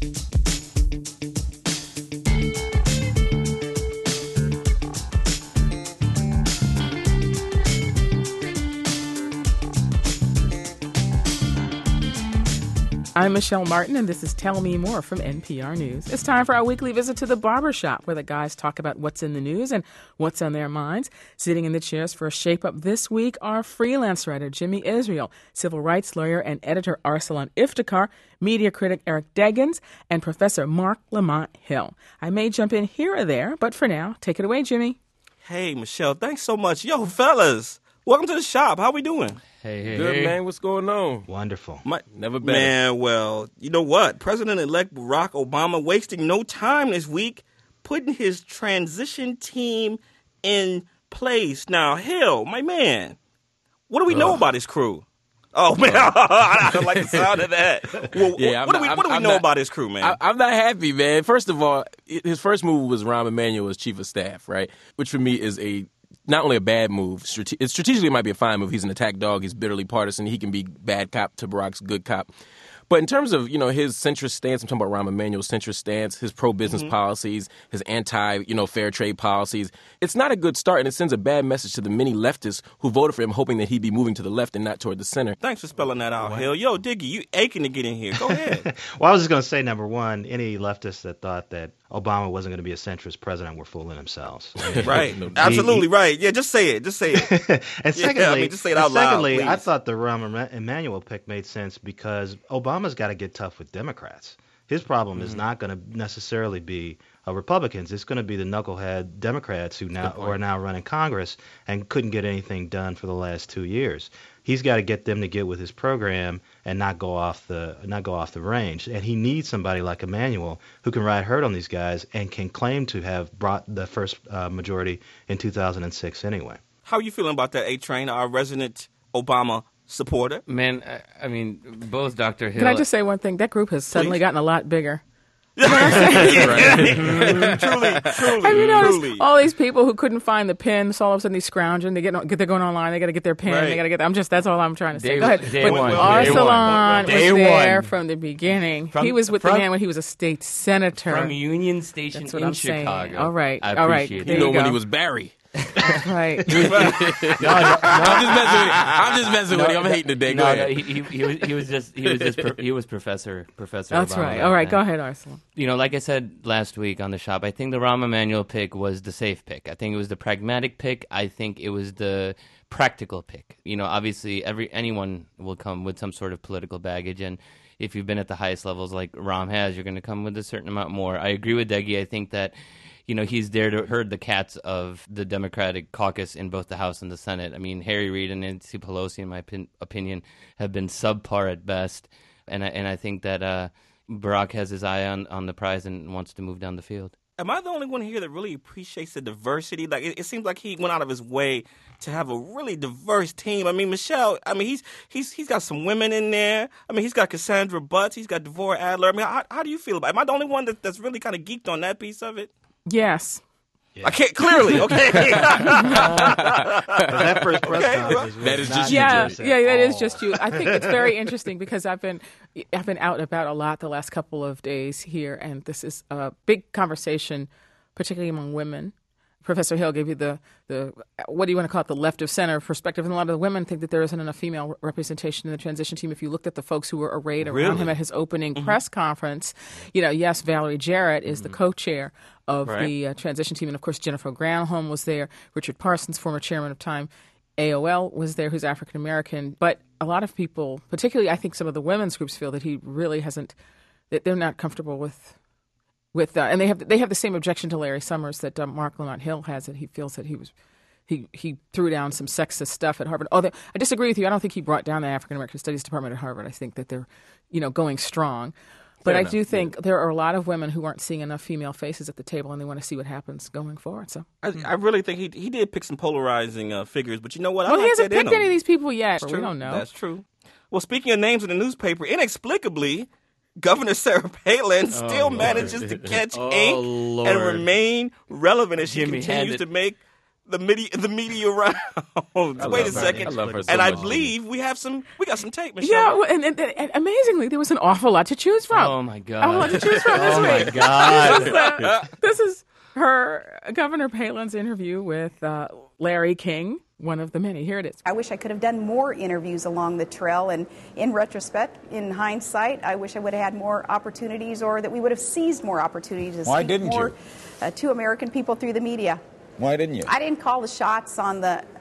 I'm Michelle Martin, and this is Tell Me More from NPR News. It's time for our weekly visit to the barbershop, where the guys talk about what's in the news and what's on their minds. Sitting in the chairs for a shape-up this week are freelance writer Jimmy Israel, civil rights lawyer and editor Arsalan Iftikhar, media critic Eric Deggans, and Professor Marc Lamont Hill. I may jump in here or there, but for now, take it away, Jimmy. Hey, Michelle, thanks so much. Yo, fellas, welcome to the shop. How we doing? Hey. Good, man. What's going on? Wonderful. Never better. Man, well, you know what? President-elect Barack Obama wasting no time this week putting his transition team in place. Now, Hill, my man, what do we know about his crew? Oh, man, I don't like the sound of that. Well, Yeah, what do we know about his crew, man? I'm not happy, man. First of all, his first move was Rahm Emanuel as chief of staff, right? Which for me is not only a bad move, strategically it might be a fine move. He's an attack dog. He's bitterly partisan. He can be bad cop to Barack's good cop. But in terms of, his centrist stance, I'm talking about Rahm Emanuel's centrist stance, his pro-business policies, his anti, fair trade policies, it's not a good start, and it sends a bad message to the many leftists who voted for him, hoping that he'd be moving to the left and not toward the center. Thanks for spelling that out, Hill. Yo, Diggy, you aching to get in here. Go ahead. Well, I was just going to say, number one, any leftists that thought that Obama wasn't going to be a centrist president were fooling themselves. Right. Absolutely right. Yeah, just say it. Just say it. And secondly, just say it out loud, please. I thought the Rahm Emanuel pick made sense because Obama's got to get tough with Democrats. His problem is not going to necessarily be Republicans. It's going to be the knucklehead Democrats who are now running Congress and couldn't get anything done for the last 2 years. He's got to get them to get with his program and not go off the range. And he needs somebody like Emanuel who can ride herd on these guys and can claim to have brought the first majority in 2006 anyway. How are you feeling about that, A-Train, our resident Obama supporter? Man, I mean, both Dr. Hill... Can I just say one thing? That group has suddenly gotten a lot bigger. Truly. Have you noticed all these people who couldn't find the pin, so all of a sudden they're scrounging, they're going online, they got to get their pin, Right. they got to get that's all I'm trying to say. Go ahead. Day one. Arsalan was Day there one. from the beginning. He was with the man when he was a state senator. From Union Station That's what in I'm saying. Chicago. All right. I All right. appreciate There it. you go. When he was Barry. That's right. I'm just messing with you. I'm hating today. Go ahead. He was Professor That's Obama right. back All right. then. Go ahead, Arsalan. Like I said last week on the shop, I think the Rahm Emanuel pick was the safe pick. I think it was the pragmatic pick. I think it was the practical pick. Obviously anyone will come with some sort of political baggage, and if you've been at the highest levels like Rahm has, you're going to come with a certain amount more. I agree with Deggy. I think that he's there to herd the cats of the Democratic caucus in both the House and the Senate. I mean, Harry Reid and Nancy Pelosi, in my opinion, have been subpar at best. And I think that Barack has his eye on the prize and wants to move down the field. Am I the only one here that really appreciates the diversity? Like, it seems like he went out of his way to have a really diverse team. I mean, Michelle, he's got some women in there. I mean, he's got Cassandra Butts. He's got Devorah Adler. I mean, how do you feel about it? Am I the only one that's really kind of geeked on that piece of it? Yes. I can't clearly. Okay. That first press conference that is just Yeah, you, that is just you. I think it's very interesting because I've been out about a lot the last couple of days here, and this is a big conversation, particularly among women. Professor Hill gave you the what do you want to call it, the left of center perspective, and a lot of the women think that there isn't enough female representation in the transition team. If you looked at the folks who were arrayed around him at his opening press conference, yes, Valerie Jarrett is the co-chair of the transition team, and of course Jennifer Granholm was there. Richard Parsons, former chairman of Time AOL, was there, who's African American. But a lot of people, particularly I think some of the women's groups, feel that he really hasn't, that they're not comfortable with and they have the same objection to Larry Summers that Marc Lamont Hill has, that he feels that he threw down some sexist stuff at Harvard. Although I disagree with you, I don't think he brought down the African American Studies Department at Harvard. I think that they're going strong. But I do think there are a lot of women who aren't seeing enough female faces at the table, and they want to see what happens going forward. So I really think he did pick some polarizing figures, but you know what? he hasn't picked any of these people yet. That's We true. don't know. That's true. Well, speaking of names in the newspaper, inexplicably, Governor Sarah Palin still manages to catch ink and remain relevant as she continues to make the media rounds. Wait a second. I love her so and I much. believe we got some tape, Michelle. Yeah, well, and amazingly, there was an awful lot to choose from. Oh my God! Awful lot to choose from this Oh my week. God! This is her Governor Palin's interview with Larry King, one of the many. Here it is. I wish I could have done more interviews along the trail, and in retrospect, in hindsight, I wish I would have had more opportunities, or that we would have seized more opportunities to Why speak didn't more you? To American people through the media. Why didn't you? I didn't call the shots on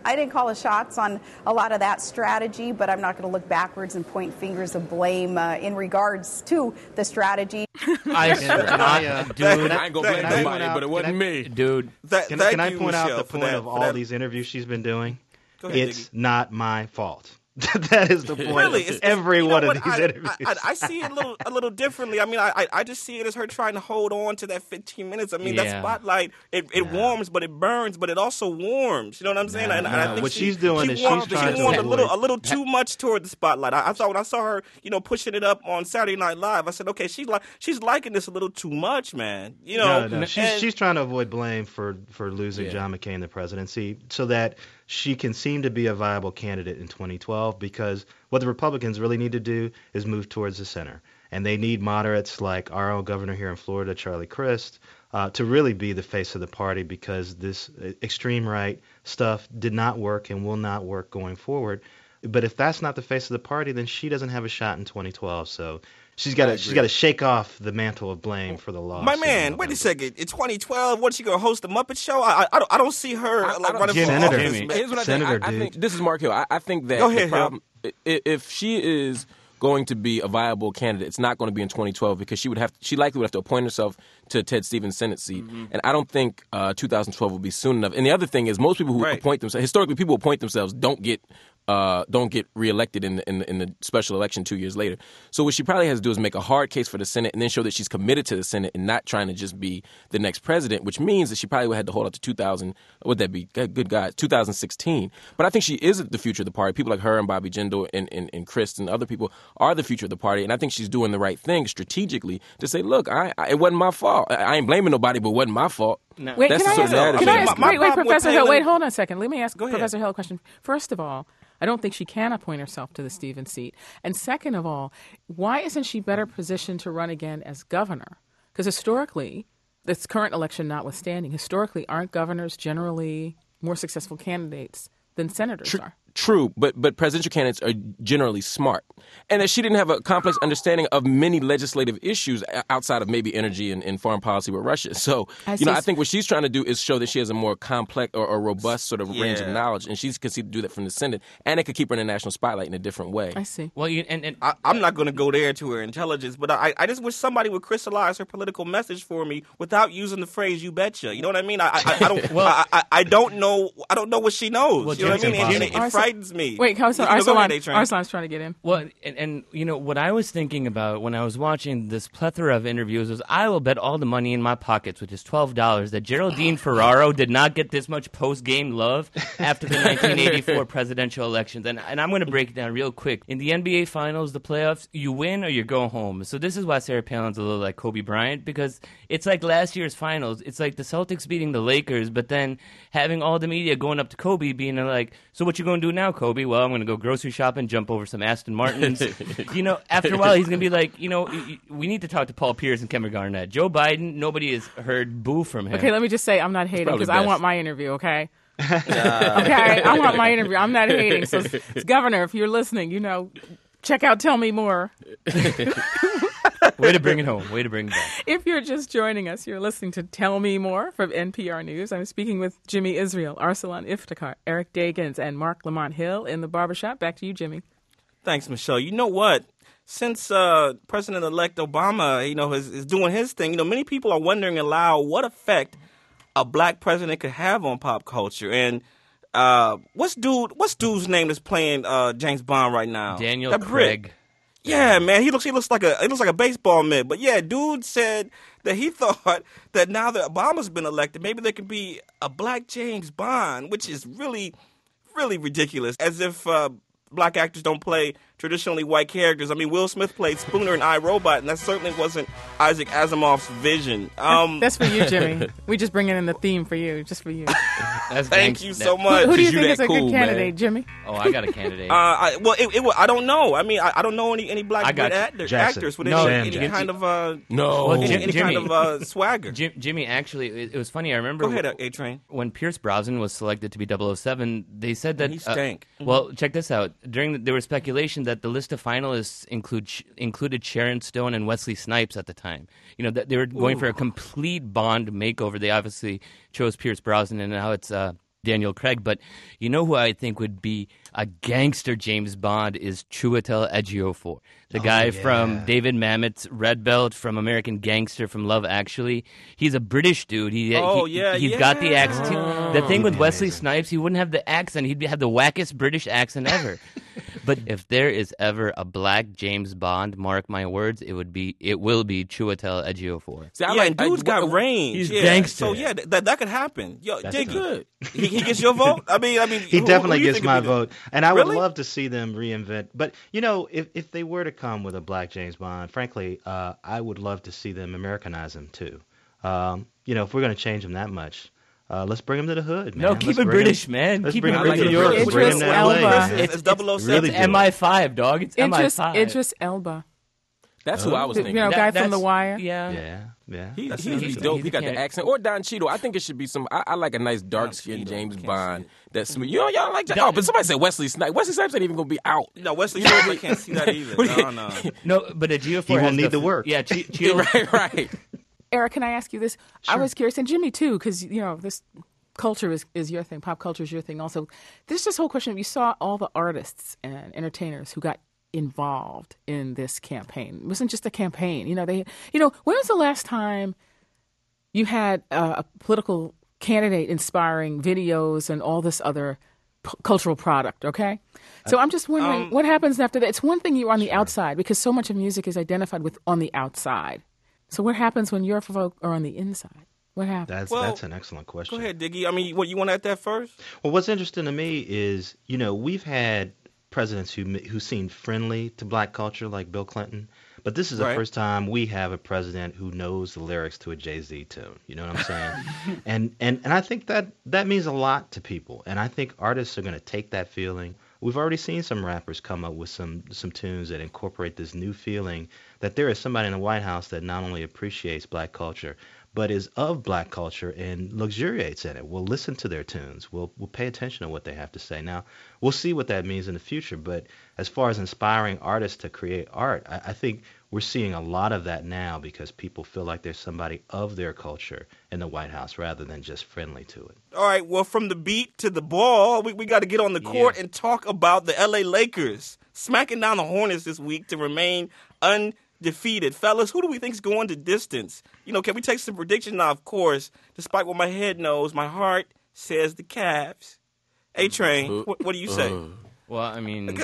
a lot of that strategy, but I'm not going to look backwards and point fingers of blame in regards to the strategy. Dude, I ain't gonna blame Can I nobody, point out- but it wasn't me. dude. Can I point out the point of all that. these interviews she's been doing? Go ahead, It's Diggy. not my fault. That is the point Really, of every you know one of what? these interviews. I see it a little differently. I mean, I just see it as her trying to hold on to that 15 minutes. I mean, that Yeah. spotlight, it warms, but it burns, but it also warms. You know what I'm saying? And I think What she's doing is warmed- she's trying she to warmed avoid- a little too much toward the spotlight. I thought when I saw her, pushing it up on Saturday Night Live, I said, okay, she's liking this a little too much, man. No. And- She's trying to avoid blame for losing John McCain the presidency so that she can seem to be a viable candidate in 2012, because what the Republicans really need to do is move towards the center. And they need moderates like our own governor here in Florida, Charlie Crist, to really be the face of the party, because this extreme right stuff did not work and will not work going forward. But if that's not the face of the party, then she doesn't have a shot in 2012. So she's got to shake off the mantle of blame for the loss. My in man, November. wait a second. In 2012, what's she going to host the Muppet Show? I don't see her running for Senator. office. Jimmy. man. Here's what Senator, I think. dude. This is Mark Hill. I think that Go ahead, the problem, if she is going to be a viable candidate, it's not going to be in 2012, because she likely would have to appoint herself to Ted Stevens' Senate seat. And I don't think 2012 will be soon enough. And the other thing is, most people who appoint themselves, historically, people who appoint themselves don't get reelected in the special election 2 years later. So what she probably has to do is make a hard case for the Senate, and then show that she's committed to the Senate and not trying to just be the next president, which means that she probably would have to hold out to 2016. But I think she is the future of the party. People like her and Bobby Jindal and Chris and other people are the future of the party, and I think she's doing the right thing strategically to say, look, it wasn't my fault. I ain't blaming nobody, but it wasn't my fault. No. Wait, That's can the I sort of ask? attitude. Can I ask? My Wait, problem with Professor Hill. Palin- Wait, hold on a second. Let me ask Go ahead. Professor Hill a question. First of all, I don't think she can appoint herself to the Stevens seat. And second of all, why isn't she better positioned to run again as governor? Because historically, this current election notwithstanding, historically, aren't governors generally more successful candidates than senators are? True, but presidential candidates are generally smart. And that she didn't have a complex understanding of many legislative issues outside of maybe energy and foreign policy with Russia. So, I think what she's trying to do is show that she has a more complex or robust sort of range of knowledge, and she's conceived to do that from the Senate, and it could keep her in the national spotlight in a different way. I see. Well, I'm not going to go there to her intelligence, but I just wish somebody would crystallize her political message for me without using the phrase "you betcha." You know what I mean? I don't. I don't know. I don't know what she knows. Well, you know what I mean? Jimmy, And it frightens me. Wait, Go ahead, A-Train. Arsalan's trying to get in. Well, and what I was thinking about when I was watching this plethora of interviews was, I will bet all the money in my pockets, which is $12, that Geraldine Ferraro did not get this much post-game love after the 1984 presidential elections. And I'm going to break it down real quick. In the NBA Finals, the playoffs, you win or you go home. So this is why Sarah Palin's a little like Kobe Bryant, because it's like last year's finals. It's like the Celtics beating the Lakers, but then having all the media going up to Kobe being like, so what you going to do now, Kobe? Well, I'm going to go grocery shopping, jump over some Aston Martins. After a while, he's going to be like, we need to talk to Paul Pierce and Kevin Garnett. Joe Biden, nobody has heard boo from him. Okay, let me just say I'm not hating probably because I best. want my interview, okay? Okay, I want my interview. I'm not hating. So, Governor, if you're listening, check out Tell Me More. Way to bring it home. Way to bring it back. If you're just joining us, you're listening to Tell Me More from NPR News. I'm speaking with Jimmy Israel, Arsalan Iftikhar, Eric Dagans, and Mark Lamont Hill in the barbershop. Back to you, Jimmy. Thanks, Michelle. You know what? Since President-elect Obama, is doing his thing, many people are wondering aloud what effect a black president could have on pop culture. And what's dude's name that's playing James Bond right now? Daniel That Brit. Craig. Yeah, man, he looks like a baseball mitt. But yeah, dude said that he thought that now that Obama's been elected, maybe there could be a black James Bond, which is really, really ridiculous. As if black actors don't play traditionally white characters. I mean, Will Smith played Spooner in iRobot, and that certainly wasn't Isaac Asimov's vision. That's for you, Jimmy. We just bringing in the theme for you, just for you. Thank you so much. Who do you You think that is a cool, good candidate, man. Jimmy? Oh, I got a candidate. I don't know. I mean, I don't know any black actors with any kind of swagger. Jimmy, actually, it was funny. I remember. Go ahead, A-Train. When Pierce Brosnan was selected to be 007, they said that He stank. Well, check this out. There was speculation that the list of finalists included Sharon Stone and Wesley Snipes at the time. You know, that they were going for a complete Bond makeover. They obviously chose Pierce Brosnan, and now it's Daniel Craig. But you know who I think would be a gangster James Bond is Chiwetel Ejiofor, the guy from David Mamet's Red Belt, from American Gangster, from Love Actually. He's a British dude. He's got the accent. The thing with Wesley Snipes, he wouldn't have the accent. He'd have the wackest British accent ever. But if there is ever a black James Bond, mark my words, it will be Chiwetel Ejiofor. See, dude's got range. He's gangster. So that could happen. Yo, Diggy, he gets your vote. I mean, he definitely gets my vote. And I would Really? love to see them reinvent. But, you know, if they were to come with a black James Bond, frankly, I would love to see them Americanize him, too. You know, if we're going to change him that much, let's bring him to the hood, man. No, keep it British, man. Let's Keep bring it him British. to New York. Idris Bring him to Elba. LA. It's 007. really It's MI5, dog. It's MI5. Idris Elba. That's who I was thinking. You know, guy from That's- The Wire. Yeah. Yeah. He's dope. He got the accent. Or Don Cheadle. I think it should be some. I like a nice dark skinned James Bond. That's smooth. You know, y'all like that. Oh, but somebody said Wesley Snipes. Wesley Snipes ain't even gonna be out. No, Wesley Snipes, I can't see that either. No. No, but Ejiofor He has won't need the work. Yeah, Cheadle. right. Eric, can I ask you this? I was curious, and Jimmy too, because you know this culture is your thing. Pop culture is your thing. Also, there's this whole question of you saw all the artists and entertainers who got involved in this campaign. It wasn't just a campaign. You know, when was the last time you had a political candidate inspiring videos and all this other cultural product? Okay, so I'm just wondering what happens after that. It's one thing you're on the outside because so much of music is identified with on the outside. So what happens when your folk are on the inside? What happens? That's an excellent question. Go ahead, Diggy. I mean, what you want at that first? Well, what's interesting to me is, you know, we've had presidents who seemed friendly to black culture, like Bill Clinton, but this is the first time we have a president who knows the lyrics to a Jay-Z tune. You know what I'm saying? and I think that means a lot to people, and I think artists are going to take that feeling. We've already seen some rappers come up with some tunes that incorporate this new feeling that there is somebody in the White House that not only appreciates black culture, but is of black culture and luxuriates in it. We'll listen to their tunes. We'll pay attention to what they have to say. Now, we'll see what that means in the future, but as far as inspiring artists to create art, I think we're seeing a lot of that now because people feel like there's somebody of their culture in the White House rather than just friendly to it. All right, well, from the beat to the ball, we got to get on the court and talk about the L.A. Lakers smacking down the Hornets this week to remain undefeated. Fellas, who do we think is going the distance? You know, can we take some predictions? Now, of course, despite what my head knows, my heart says the Cavs. A-Train, what do you say? Well, I mean,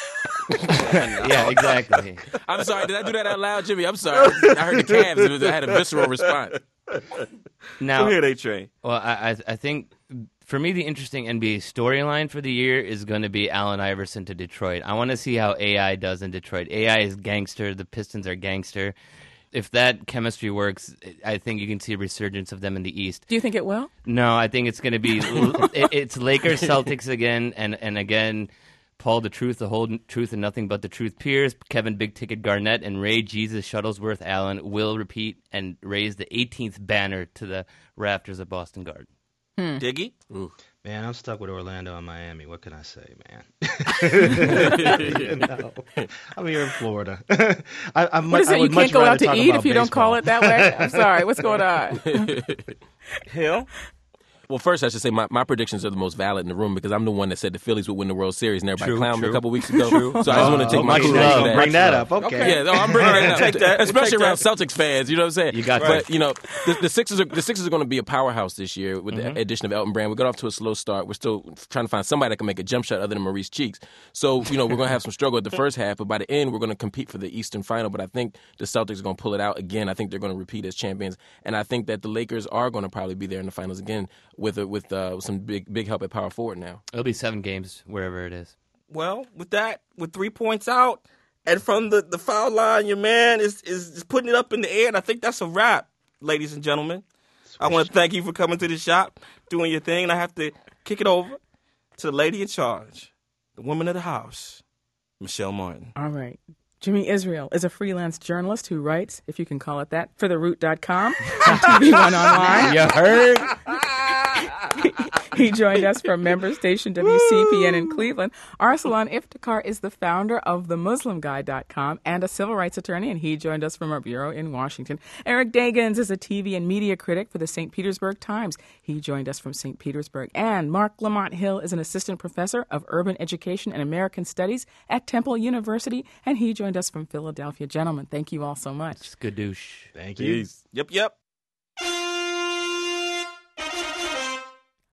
yeah, exactly. I'm sorry. Did I do that out loud, Jimmy? I'm sorry. I heard the Cavs. I had a visceral response. Now, Go ahead, A-Train. well, I think for me the interesting NBA storyline for the year is going to be Allen Iverson to Detroit. I want to see how AI does in Detroit. AI is gangster. The Pistons are gangster. If that chemistry works, I think you can see a resurgence of them in the East. Do you think it will? No, I think it's going to be it's Lakers Celtics again, and again, Paul the Truth, the whole truth, and nothing but the truth. Pierce, Kevin Big Ticket Garnett, and Ray Jesus Shuttlesworth Allen will repeat and raise the 18th banner to the rafters of Boston Garden. Diggy? Ooh. Man, I'm stuck with Orlando and Miami. What can I say, man? You know, I'm here in Florida. What is it? You can't go out to eat if you don't call it that way? I'm sorry. What's going on? Hill? Well, first, I should say my predictions are the most valid in the room because I'm the one that said the Phillies would win the World Series, and everybody clowned me a couple weeks ago. So I just want to take my kudos love. for that. Bring that up. Okay. Yeah, no, I'm bringing that up. Take that. Especially Take around that. Celtics fans, you know what I'm saying? You got But, that. you know, the Sixers are going to be a powerhouse this year with the addition of Elton Brand. We got off to a slow start. We're still trying to find somebody that can make a jump shot other than Maurice Cheeks. So, you know, we're going to have some struggle at the first half, but by the end, we're going to compete for the Eastern Final. But I think the Celtics are going to pull it out again. I think they're going to repeat as champions. And I think that the Lakers are going to probably be there in the finals again with some big help at power forward now. It'll be 7 games wherever it is. Well, with 3 points out, and from the foul line, your man is putting it up in the air, and I think that's a wrap, ladies and gentlemen. I want to thank you for coming to the shop, doing your thing, and I have to kick it over to the lady in charge, the woman of the house, Michelle Martin. All right. Jimmy Israel is a freelance journalist who writes, if you can call it that, for TheRoot.com and TV One Online. You heard? He joined us from member station WCPN in Cleveland. Arsalan Iftikhar is the founder of TheMuslimGuy.com and a civil rights attorney, and he joined us from our bureau in Washington. Eric Dagans is a TV and media critic for the St. Petersburg Times. He joined us from St. Petersburg. And Mark Lamont Hill is an assistant professor of urban education and American studies at Temple University, and he joined us from Philadelphia. Gentlemen, thank you all so much. Skadoosh. Thank you. Yep.